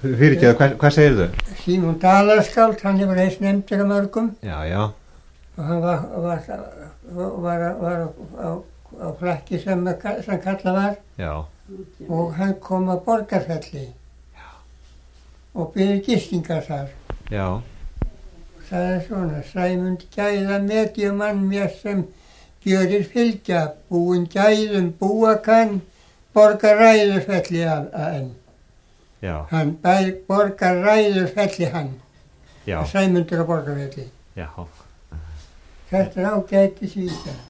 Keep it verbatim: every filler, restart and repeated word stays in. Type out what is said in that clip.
Fyrirgeðu, hvað, hvað segir þau? Símon Dalaskáld, hann hefur heist nefndur á mörgum. Já, já. Og hann var, var, var, var, var á, á flakki sem, sem kallað var. Já. Og hann kom að Borgarfelli. Já. Og byrði gistingar þar. Já. Og sagði svona, Sæmund gæða medjumann mér sem gjörir fylgja, búin gæðum búa kann, borgar ræðufelli að enn. Já. Hann bæ, borgar ræðufelli hann. Já. Sæmundur á Borgarfelli. Já. Þetta er ágætis vísa.